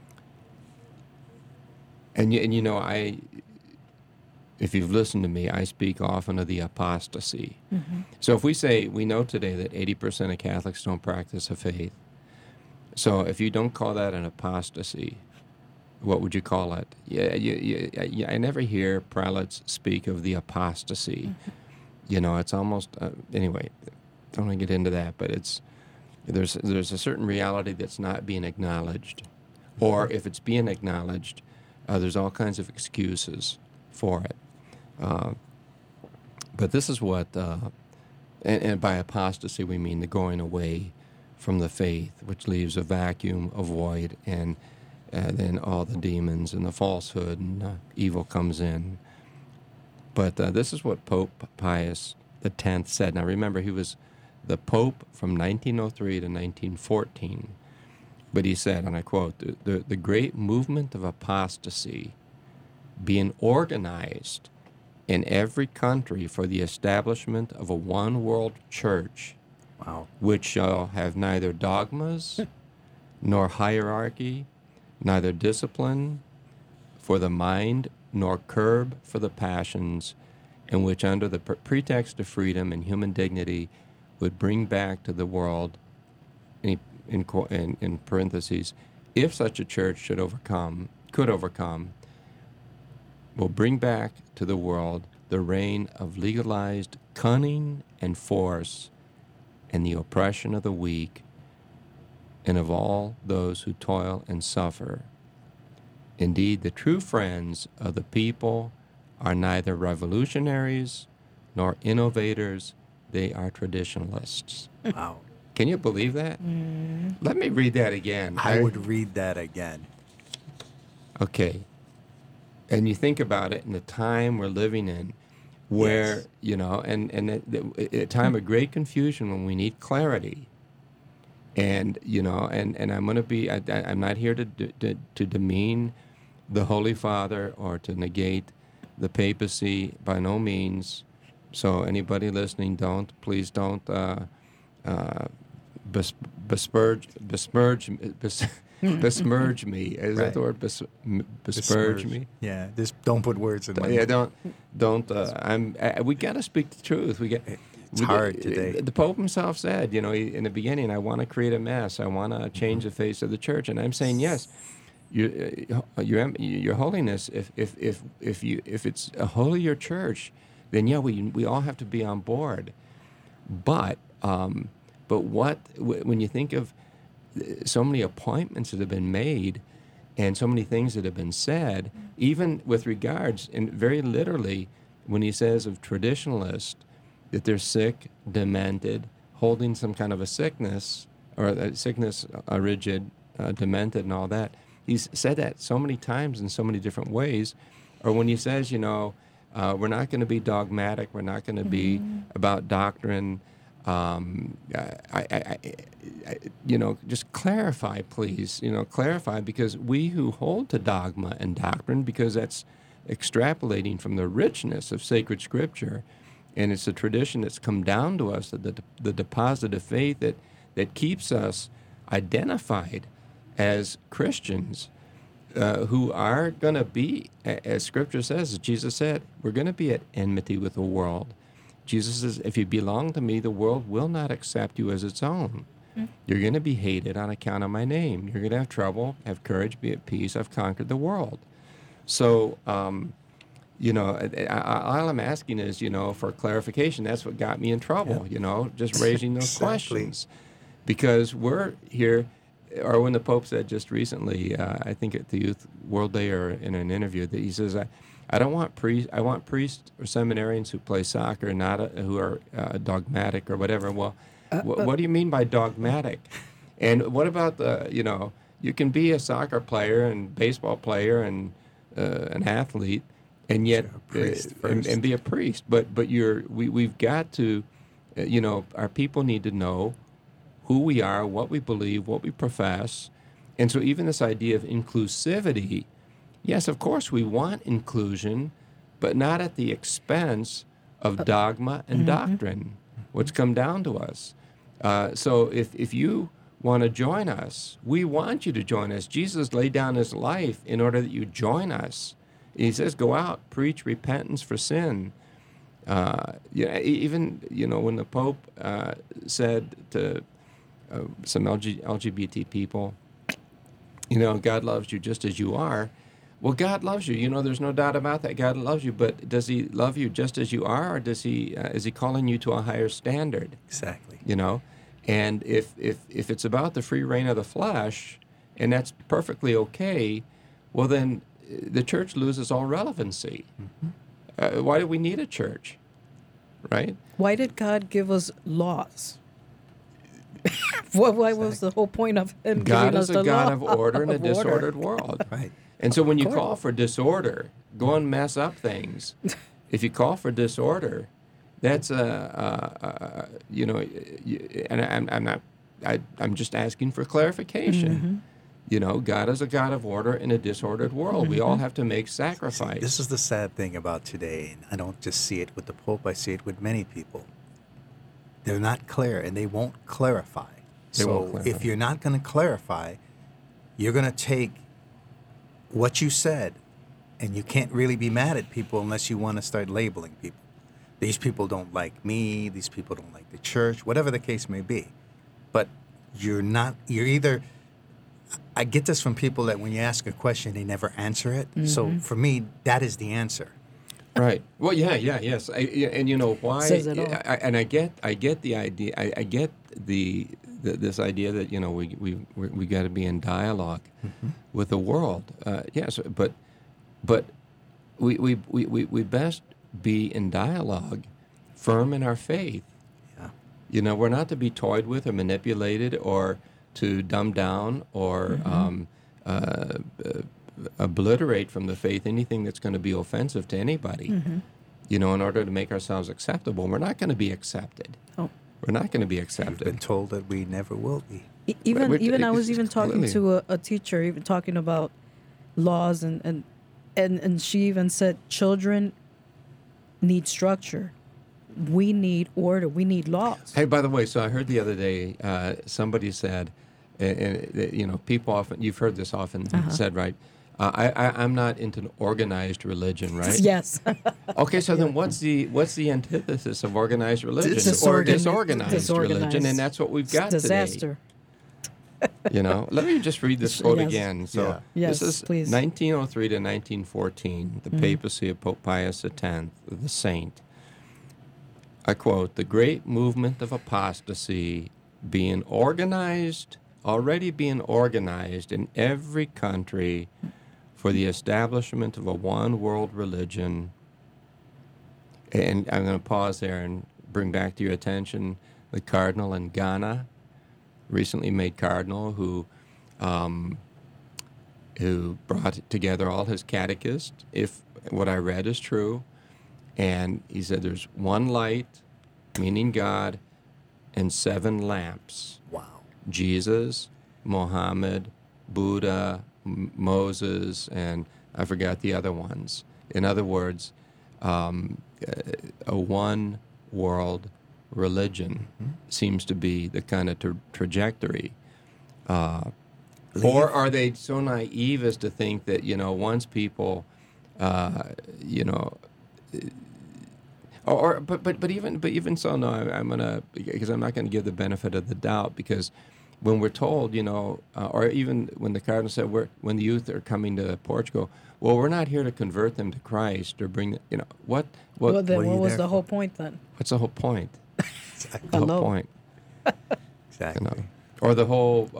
And you know, if you've listened to me, I speak often of the apostasy. Mm-hmm. So if we say, we know today that 80% of Catholics don't practice a faith. So if you don't call that an apostasy, what would you call it? I never hear prelates speak of the apostasy. Mm-hmm. You know, it's almost, anyway, don't want to get into that, but there's a certain reality that's not being acknowledged. Or if it's being acknowledged, there's all kinds of excuses for it. But this is what, and by apostasy we mean the going away from the faith, which leaves a vacuum, a void, and then all the demons and the falsehood and evil comes in. But this is what Pope Pius X said. Now remember, he was the Pope from 1903 to 1914. But he said, and I quote, the great movement of apostasy being organized in every country for the establishment of a one-world church, which shall have neither dogmas nor hierarchy, neither discipline for the mind nor curb for the passions, and which under the pretext of freedom and human dignity would bring back to the world, in parentheses, if such a church could overcome, will bring back to the world the reign of legalized cunning and force and the oppression of the weak and of all those who toil and suffer. Indeed, the true friends of the people are neither revolutionaries nor innovators, they are traditionalists. Wow. Can you believe that? Mm. Let me read that again. I would read that again. Okay. And you think about it in the time we're living in where, yes, you know, and a time of great confusion when we need clarity. And, you know, and I'm going to be, I'm not here to demean the Holy Father or to negate the papacy by no means. So anybody listening, please don't besmirch me. Is that the word? Besmirch me? Yeah, just don't put words in my mouth. Yeah, don't. We got to speak the truth. It's hard today. The Pope himself said, you know, in the beginning, I want to create a mess. I want to change the face of the church. And I'm saying, yes, Your Holiness, if it's a holier church, then yeah, we all have to be on board. But when you think of so many appointments that have been made and so many things that have been said, even with regards, and very literally, when he says of traditionalists that they're sick, demented, holding some kind of a sickness, or a sickness, rigid, demented, and all that, he's said that so many times in so many different ways. Or when he says, you know, we're not going to be dogmatic, we're not going to be about doctrine. You know, just clarify, please. You know, clarify, because we who hold to dogma and doctrine, because that's extrapolating from the richness of sacred Scripture, and it's a tradition that's come down to us, the deposit of faith that keeps us identified as Christians, who are going to be, as Scripture says, as Jesus said, we're going to be at enmity with the world. Jesus says, if you belong to me, the world will not accept you as its own. You're going to be hated on account of my name. You're going to have trouble. Have courage. Be at peace. I've conquered the world. So, you know, all I'm asking is, you know, for clarification. That's what got me in trouble, you know, just raising those questions. Because we're here, or when the Pope said just recently, I think at the Youth World Day or in an interview, that he says, I don't want priests. I want priests or seminarians who play soccer, not who are dogmatic or whatever. Well, what do you mean by dogmatic? And what about you know, you can be a soccer player and baseball player and an athlete, and yet and be a priest. But we've got to our people need to know who we are, what we believe, what we profess. And so even this idea of inclusivity, yes, of course we want inclusion, but not at the expense of dogma and doctrine, what's come down to us. So if you want to join us, we want you to join us. Jesus laid down his life in order that you join us. He says, go out, preach repentance for sin. Even when the Pope said to some LGBT people, God loves you just as you are. Well, God loves you. There's no doubt about that. God loves you, but does he love you just as you are, or is he calling you to a higher standard? Exactly. And if it's about the free reign of the flesh, and that's perfectly okay, well then the church loses all relevancy. Why do we need a church, right? Why did God give us laws? Why was the whole point of him God giving us is the a God law of order in a order? disordered world. Right. And so when you call for disorder, go and mess up things. If you call for disorder, that's and I'm just asking for clarification. God is a God of order in a disordered world. We all have to make sacrifice. See, this is the sad thing about today, and I don't just see it with the Pope, I see it with many people. They're not clear, and they won't clarify. If you're not going to clarify, you're going to take what you said, and you can't really be mad at people unless you want to start labeling people. These people don't like me, these people don't like the church, whatever the case may be. But you're either, I get this from people that when you ask a question, they never answer it. So for me, that is the answer. Right. Well, yes. And you know why? Says it all. I get the idea. I get this idea that we got to be in dialogue with the world. Yes, but we best be in dialogue, firm in our faith. Yeah. We're not to be toyed with or manipulated or to dumb down or obliterate from the faith anything that's going to be offensive to anybody. In order to make ourselves acceptable. We're not going to be accepted. Oh. We're not going to be accepted. We've been told that we never will be. Even I was even talking to a teacher, even talking about laws, and she even said children need structure. We need order. We need laws. Hey, by the way, so I heard the other day somebody said, and people often, you've heard this often said, right? I'm not into an organized religion, right? Yes. Okay, so then what's the antithesis of organized religion? Or disorganized religion, and that's what we've got disaster. today. Let me just read this quote again. So Yes, this is please. 1903 to 1914, the papacy of Pope Pius X, the saint. I quote, "The great movement of apostasy already being organized in every country for the establishment of a one world religion." And I'm going to pause there and bring back to your attention the cardinal in Ghana, recently made cardinal, who brought together all his catechists, if what I read is true. And he said there's one light, meaning God, and 7 lamps. Wow. Jesus, Muhammad, Buddha, Moses, and I forgot the other ones. In other words, a one world religion seems to be the kind of trajectory. Or are they so naive as to think that, once people, But even so, no. I'm gonna, because I'm not gonna give the benefit of the doubt, because when we're told, or even when the cardinal said, when the youth are coming to Portugal, well, we're not here to convert them to Christ or bring, what Well, then what was the whole point then? What's the whole point? Exactly. The whole point. Exactly. Or the whole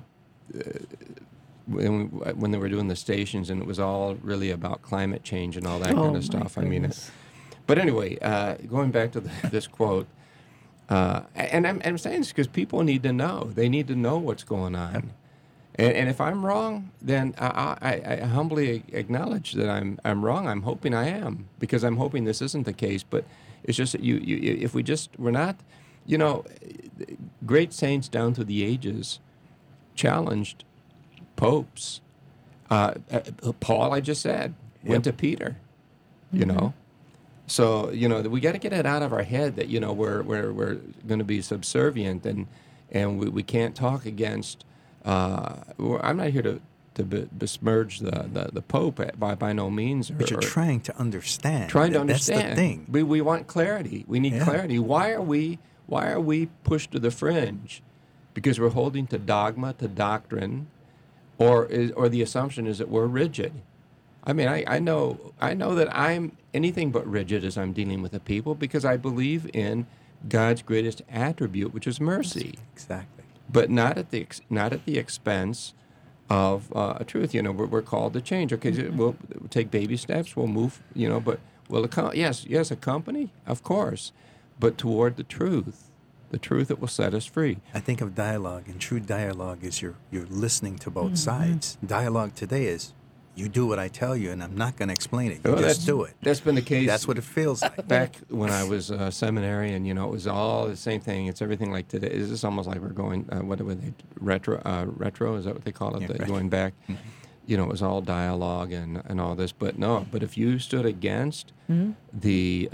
when they were doing the stations, and it was all really about climate change and all that kind of stuff. I mean, but anyway, going back to this quote, and I'm saying this because people need to know. They need to know what's going on. And if I'm wrong, then I humbly acknowledge that I'm wrong. I'm hoping I am, because I'm hoping this isn't the case. But it's just that if we're not You know, great saints down through the ages challenged popes. Paul, I just said, went to Peter, you know. So, you know, we got to get it out of our head that, you know, we're going to be subservient and we can't talk against. I'm not here to besmirch the Pope by no means. But you're trying to understand. Trying to understand. That's the thing. We want clarity. We need clarity. Why are we pushed to the fringe? Because we're holding to dogma, to doctrine, or the assumption is that we're rigid. I mean, I know that I'm anything but rigid as I'm dealing with the people because I believe in God's greatest attribute, which is mercy. Exactly. But not at the expense of truth. You know, we're called to change. Okay, we'll take baby steps. We'll move. You know, but yes, accompany, of course, but toward the truth that will set us free. I think of dialogue, and true dialogue is you're listening to both sides. Dialogue today is, you do what I tell you, and I'm not going to explain it. You just do it. That's been the case. That's what it feels like. Back when I was seminary, and, you know, it was all the same thing. It's everything like today. It's just almost like we're going, what were they, retro, is that what they call it? Yeah, going back. Mm-hmm. You know, it was all dialogue and all this. But no, but if you stood against it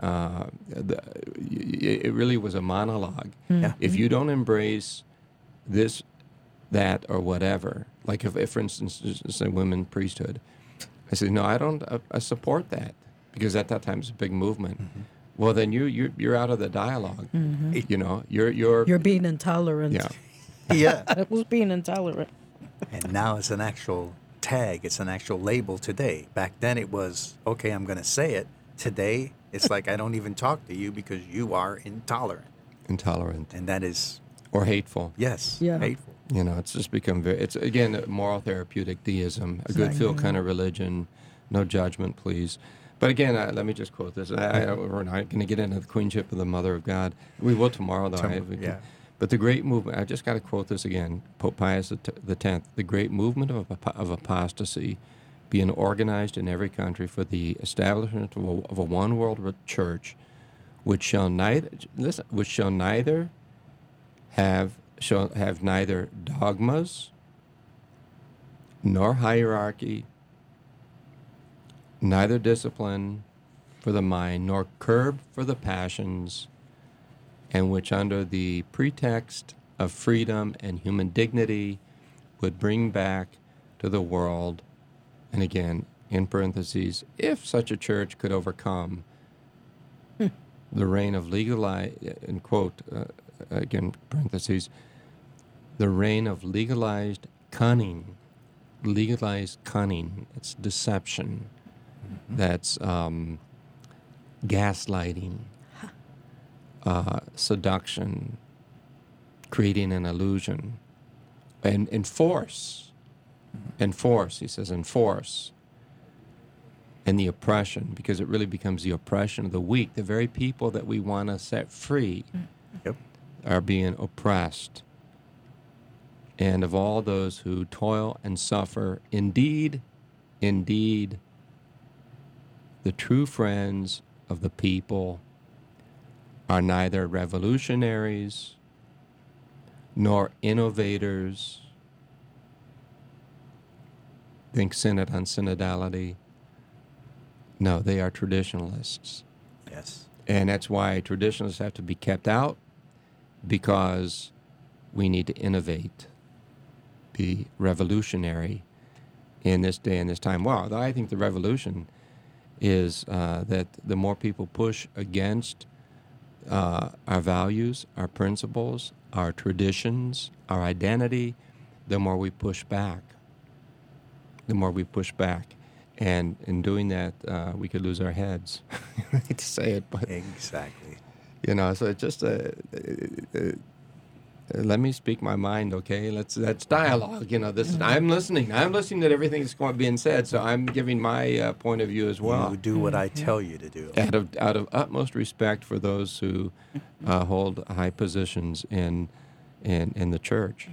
really was a monologue. Yeah. If you don't embrace this, that, or whatever, like if for instance, say women priesthood, I said, no, I don't support that because at that time it's a big movement. Well, then you're out of the dialogue. You know, you're being intolerant. Yeah. Yeah. It was being intolerant. And now it's an actual tag. It's an actual label today. Back then it was, okay, I'm going to say it. Today it's like I don't even talk to you because you are intolerant. And that is... Or hateful. Yes. Yeah. Hateful. You know, it's just become it's again a moral therapeutic deism, a good feel kind of religion, no judgment, please. But again, let me just quote this. We're not going to get into the queenship of the Mother of God. We will tomorrow, though. But the great movement, I just got to quote this again, Pope Pius X, the great movement of apostasy being organized in every country for the establishment of a one world church, which shall neither have neither dogmas nor hierarchy, neither discipline for the mind, nor curb for the passions, and which under the pretext of freedom and human dignity would bring back to the world, and again, in parentheses, if such a church could overcome the reign of legalized, in quote, again, parentheses, the reign of legalized cunning, it's deception, that's gaslighting, seduction, creating an illusion, and enforce, he says, enforce, and the oppression, because it really becomes the oppression of the weak. The very people that we want to set free are being oppressed. And of all those who toil and suffer, indeed, the true friends of the people are neither revolutionaries nor innovators. Think synod on synodality. No, they are traditionalists. Yes. And that's why traditionalists have to be kept out, because we need to innovate, be revolutionary in this day and this time. Wow, I think the revolution is that the more people push against our values, our principles, our traditions, our identity, the more we push back. And in doing that, we could lose our heads. I hate to say it, but... Exactly. You know, so it's just let me speak my mind, okay? That's dialogue. You know, I'm listening to everything that's being said, so I'm giving my point of view as well. You do what I tell you to do. Out of utmost respect for those who hold high positions in the church.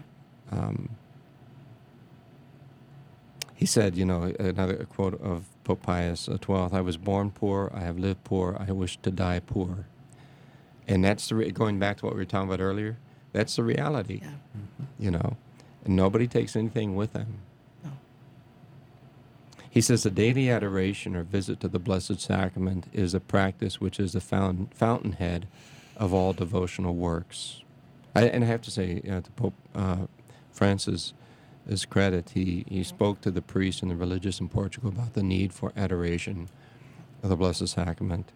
He said, you know, another quote of Pope Pius XII, I was born poor, I have lived poor, I wish to die poor. And that's going back to what we were talking about earlier. That's the reality, you know. And nobody takes anything with them. No. He says a daily adoration or visit to the Blessed Sacrament is a practice which is the fountainhead of all devotional works. And I have to say, to Pope Francis' credit, he spoke to the priests and the religious in Portugal about the need for adoration of the Blessed Sacrament.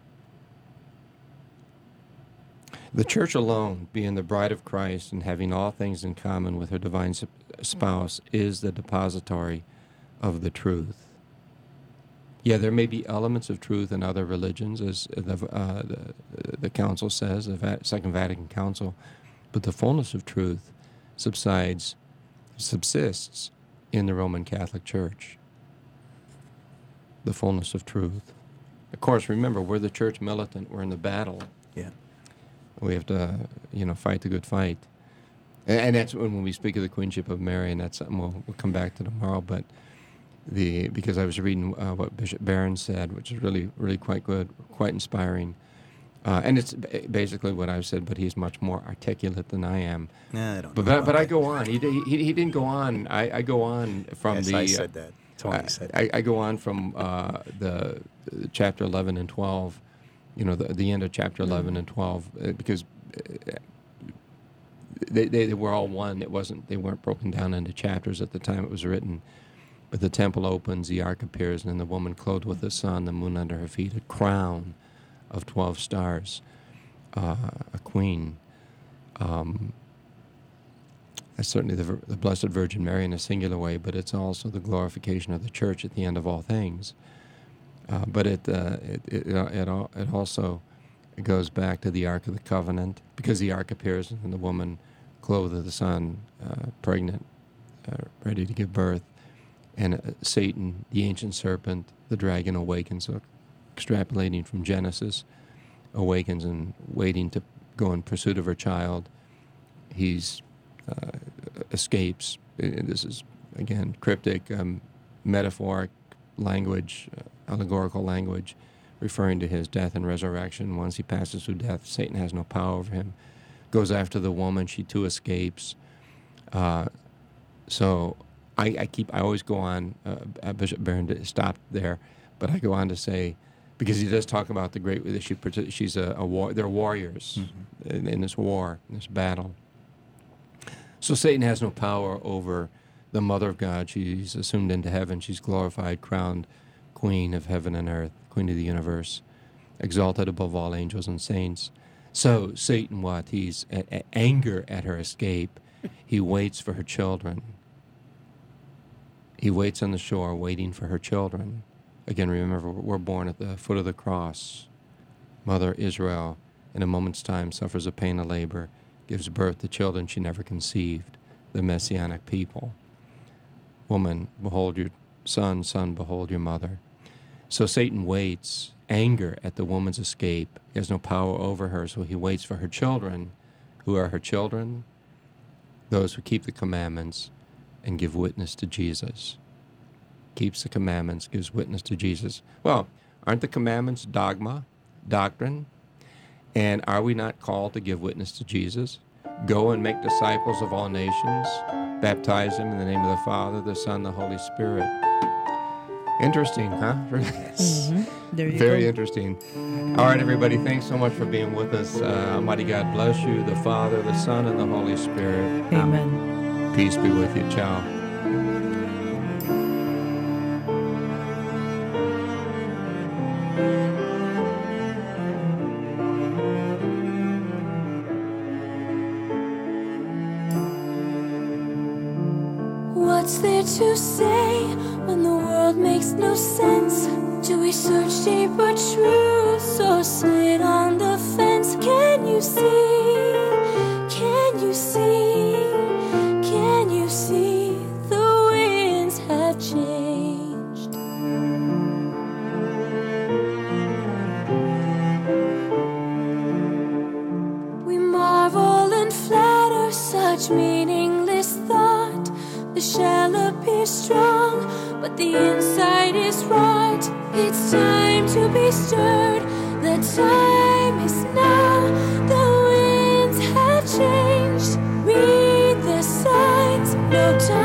The Church alone, being the bride of Christ and having all things in common with her divine spouse, is the depository of the truth. Yeah, there may be elements of truth in other religions, as the Council says, the Second Vatican Council, but the fullness of truth subsists in the Roman Catholic Church. The fullness of truth. Of course, remember, we're the church militant. We're in the battle. Yeah. We have to, fight the good fight. And that's when we speak of the Queenship of Mary, and that's something we'll come back to tomorrow. But because I was reading what Bishop Barron said, which is really, really quite good, quite inspiring. And it's basically what I've said, but he's much more articulate than I am. I don't know. But I go on. He didn't go on. I go on from yes, the... I said that. Tony said that. I go on from the chapter 11 and 12, the end of chapter 11 and 12, because they were all one. They weren't broken down into chapters at the time it was written. But the temple opens, the ark appears, and then the woman clothed with the sun, the moon under her feet, a crown of 12 stars, a queen. That's certainly the Blessed Virgin Mary in a singular way, but it's also the glorification of the Church at the end of all things. But it also goes back to the Ark of the Covenant, because the Ark appears and the woman clothed with the sun, pregnant, ready to give birth, and Satan, the ancient serpent, the dragon, awakens, so extrapolating from Genesis, awakens and waiting to go in pursuit of her child. He's escapes. This is, again, cryptic, metaphoric language, allegorical language, referring to his death and resurrection. Once he passes through death, Satan has no power over him. Goes after the woman. She too escapes. So I always go on. Bishop Barron stopped there, but I go on to say, because he does talk about the great. She's a war. They're warriors in this war, in this battle. So Satan has no power over the Mother of God. She's assumed into heaven. She's glorified, crowned Queen of heaven and earth, Queen of the universe, exalted above all angels and saints. So Satan, what? He's anger at her escape. He waits for her children. He waits on the shore, waiting for her children. Again, remember, we're born at the foot of the cross. Mother Israel, in a moment's time, suffers a pain of labor, gives birth to children she never conceived, the Messianic people. Woman, behold your son, son, behold your mother. So Satan waits, anger at the woman's escape. He has no power over her, so he waits for her children. Who are her children? Those who keep the commandments and give witness to Jesus. Keeps the commandments, gives witness to Jesus. Well, aren't the commandments dogma, doctrine? And are we not called to give witness to Jesus? Go and make disciples of all nations, baptize them in the name of the Father, the Son, the Holy Spirit. Interesting, huh? There you Very go. interesting. All right, everybody, thanks so much for being with us. Almighty God bless you, the Father, the Son, and the Holy Spirit. Amen. Peace be with you. Ciao. What's there to say when the world makes no sense? Do we search deeper truths or sit on the fence? Can you see? Can you see? Can you see the winds have changed? We marvel and flatter such meaningless thought. The shell appears strong, but the inside is right. It's time to be stirred. The time is now. The No time